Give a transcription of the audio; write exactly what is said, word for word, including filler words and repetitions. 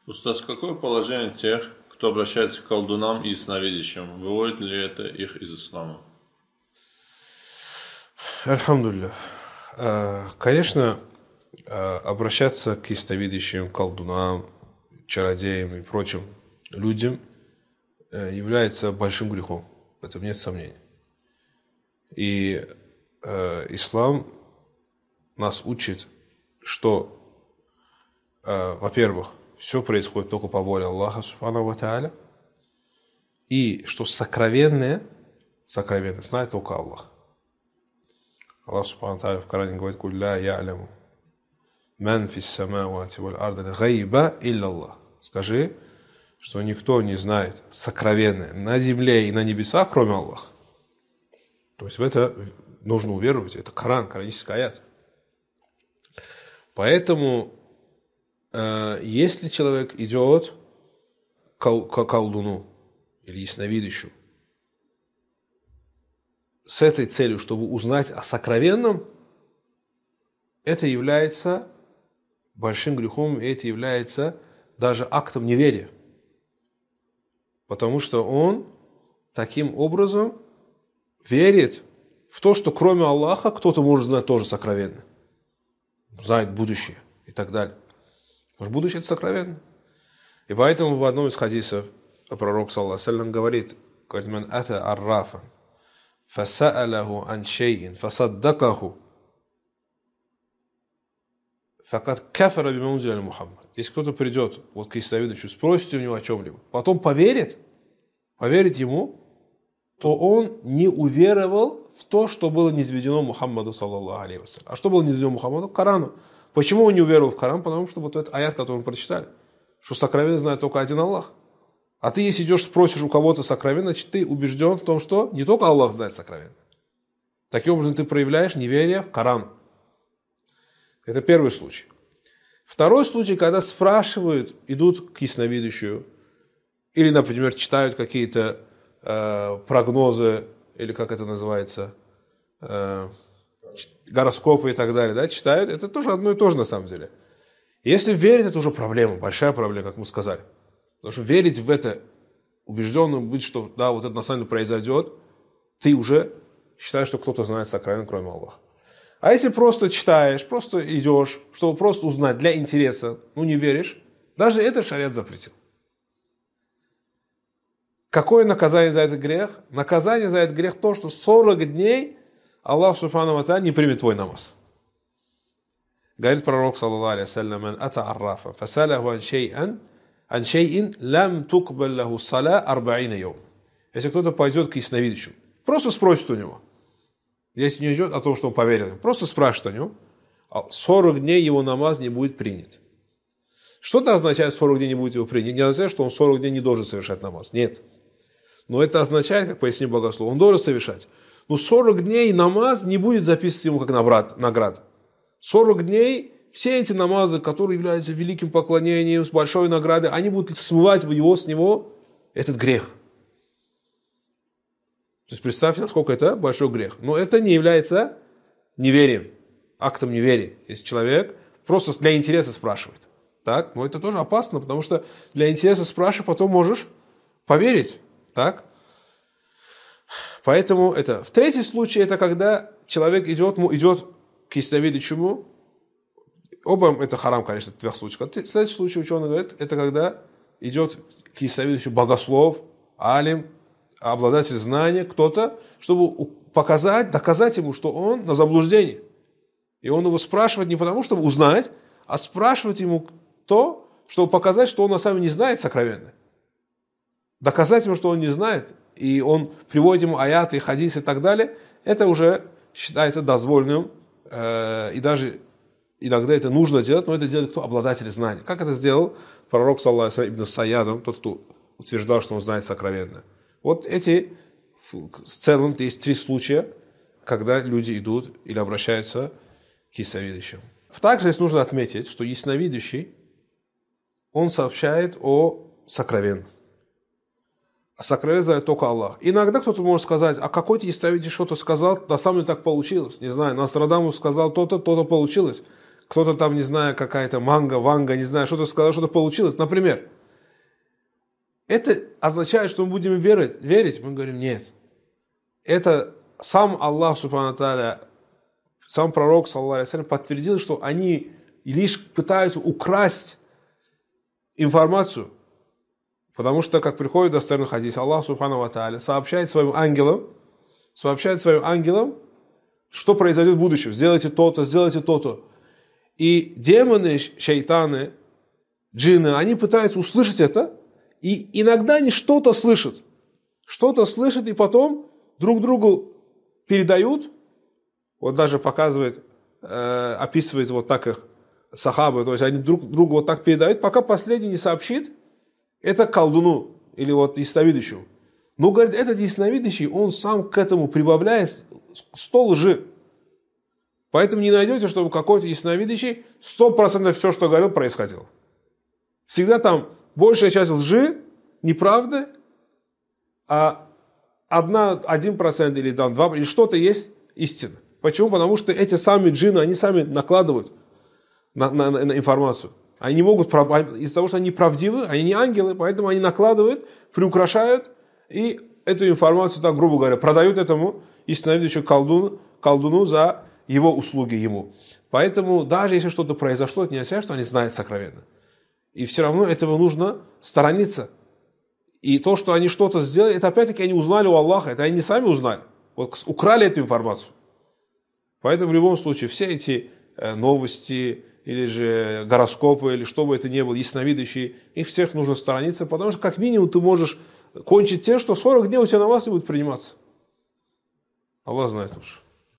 Устаз, какое положение тех, кто обращается к колдунам и ясновидящим? Выводит ли это их из ислама? Альхамдулилля. Конечно, обращаться к ясновидящим, колдунам, чародеям и прочим людям является большим грехом. В этом нет сомнений. И э, ислам нас учит, что, э, во-первых, все происходит только по воле Аллаха, субхану ва тааля, и что сокровенное, сокровенное знает только Аллах. Аллах субхану ва тааля в Коране говорит: «Куль ла я'ляму ман фис самавати валь арди гайба илля Аллах». Скажи, что никто не знает сокровенное на земле и на небесах, кроме Аллаха. То есть в это нужно уверовать. Это Коран, коранический аят. Поэтому, э, если человек идет к, кол- к колдуну или ясновидящему с этой целью, чтобы узнать о сокровенном, это является большим грехом, и это является даже актом неверия. Потому что он таким образом верит в то, что кроме Аллаха кто-то может знать тоже сокровенно. Знает будущее и так далее. Потому что будущее – это сокровенно. И поэтому в одном из хадисов пророк, саллаллаху алейхи ва саллям, говорит: «Ман ата аррафан, фаса'алаху ан шейин, фасаддакаху, факад кафара бима унзиля аля Мухаммад». Если кто-то придет вот к ясновидящему, спросит у него о чем-либо, потом поверит, поверит ему, то он не уверовал в то, что было низведено Мухаммаду, саллаллаху алейхи ва саллям. А что было низведено Мухаммаду? Корану. Почему он не уверовал в Коран? Потому что вот этот аят, который мы прочитали, что сокровенно знает только один Аллах. А ты, если идешь, спросишь у кого-то сокровенно, значит, ты убежден в том, что не только Аллах знает сокровенно. Таким образом, ты проявляешь неверие в Коран. Это первый случай. Второй случай, когда спрашивают, идут к ясновидящему, или, например, читают какие-то э, прогнозы, или как это называется, э, гороскопы и так далее, да, читают, это тоже одно и то же на самом деле. Если верить, это уже проблема, большая проблема, как мы сказали. Потому что верить в это, убежденным быть, что да, вот это на самом деле произойдет, ты уже считаешь, что кто-то знает сокровенно, кроме Аллаха. А если просто читаешь, просто идешь, чтобы просто узнать для интереса, ну не веришь, даже это шариат запретил. Какое наказание за этот грех? Наказание за этот грех то, что сорок дней Аллах субхану ва тааля не примет твой намаз. Говорит пророк, саллаллаху алейхи ва саллям: «Ман ата аррафа, фасаляху ан шей'ан, ан шей'ин, лам тукбаль лаху саля арба'ина йом». Если кто-то пойдет к ясновидящему, просто спросит у него, если не идет о том, что он поверил, просто спрашивает о нем, сорок дней его намаз не будет принят. Что это означает, сорок дней не будет его принят? Не означает, что он сорок дней не должен совершать намаз. Нет. Но это означает, как пояснил богослов, он должен совершать. Но сорок дней намаз не будет записываться ему как награда. сорок дней все эти намазы, которые являются великим поклонением, с большой наградой, они будут смывать его, с него этот грех. То есть представьте, насколько это большой грех. Но это не является неверием, актом неверия. Если человек просто для интереса спрашивает. Так? Но это тоже опасно, потому что для интереса спрашивать, потом можешь поверить. Так? Поэтому это. В третий случай, это когда человек идет, идет к ясновидящему. Оба это харам, конечно, в трех случаях. Следующий случай, ученый говорит, это когда идет к ясновидящему богослов, алим, обладатель знания, кто-то, чтобы показать, доказать ему, что он на заблуждении. И он его спрашивает не потому, чтобы узнать, а спрашивать ему то, чтобы показать, что он на самом деле не знает сокровенно. Доказать ему, что он не знает, и он приводит ему аяты, хадисы и так далее, это уже считается дозволенным, э, и даже иногда это нужно делать, но это делает кто? Обладатель знаний. Как это сделал пророк, саллаллаху алейхи ва саллям, ибн Сайядом, тот, кто утверждал, что он знает сокровенно. Вот эти, в целом, есть три случая, когда люди идут или обращаются к ясновидящим. Также здесь нужно отметить, что ясновидящий, он сообщает о сокровенном. А сокровенно знает только Аллах. Иногда кто-то может сказать, а какой-то ясновидящий что-то сказал, на самом деле так получилось. Не знаю, Нострадамус сказал то-то, то-то получилось. кто-то там, не знаю, какая-то манга, ванга, не знаю, что-то сказал, что-то получилось. Например, это означает, что мы будем верить? верить? Мы говорим, нет. Это сам Аллах, субхану тааля, сам пророк, саллаллаху алейхи ва саллям, подтвердил, что они лишь пытаются украсть информацию. Потому что, как приходит достоверный хадис, Аллах, субхану тааля, сообщает своим ангелам, сообщает своим ангелам, что произойдет в будущем. Сделайте то-то, сделайте то-то. И демоны, шайтаны, джинны, они пытаются услышать это, и иногда они что-то слышат. Что-то слышат, и потом друг другу передают. Вот даже показывает, э, описывает вот так их сахабы, то есть они друг другу вот так передают, пока последний не сообщит, это колдуну, или вот ясновидящему. Но, говорит, этот ясновидящий, он сам к этому прибавляет сто лжи. Поэтому не найдете, чтобы какой-то ясновидящий сто процентов все, что говорил, происходило. Всегда там большая часть лжи, неправды, а одна, один процент или там два, или что-то есть истина. Почему? Потому что эти сами джинны, они сами накладывают на, на, на информацию. Они не могут, из-за того, что они правдивы, они не ангелы, поэтому они накладывают, приукрашают, и эту информацию, так грубо говоря, продают этому ясновидящему колдуну, колдуну за его услуги ему. Поэтому даже если что-то произошло, это не означает, что они знают сокровенно. И все равно этого нужно сторониться. И то, что они что-то сделали, это опять-таки они узнали у Аллаха, это они не сами узнали. Вот украли эту информацию. Поэтому в любом случае все эти новости, или же гороскопы, или что бы это ни было, ясновидящие, их всех нужно сторониться, потому что как минимум ты можешь кончить тем, что сорок дней у тебя на вас и будет приниматься. Аллах знает уж.